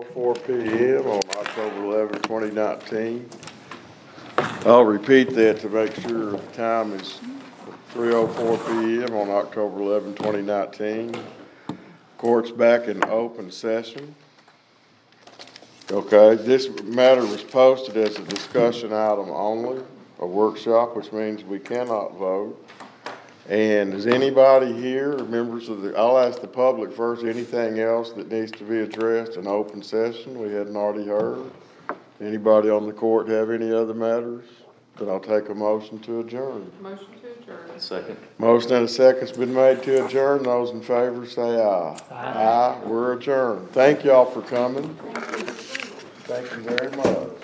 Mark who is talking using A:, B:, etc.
A: 3:04 PM on October 11, 2019. I'll repeat that to make sure the time is 3:04 PM on October 11, 2019. Court's back in open session. Okay, this matter was posted as a discussion item only, a workshop, which means we cannot vote. And is anybody here, members of I'll ask the public first, anything else that needs to be addressed in open session we hadn't already heard? Anybody on the court have any other matters? Then I'll take a motion to adjourn.
B: Motion to adjourn.
C: Second.
A: Motion and a second's been made to adjourn. Those in favor say aye. Aye. We're adjourned. Thank y'all for coming. Thank you very much.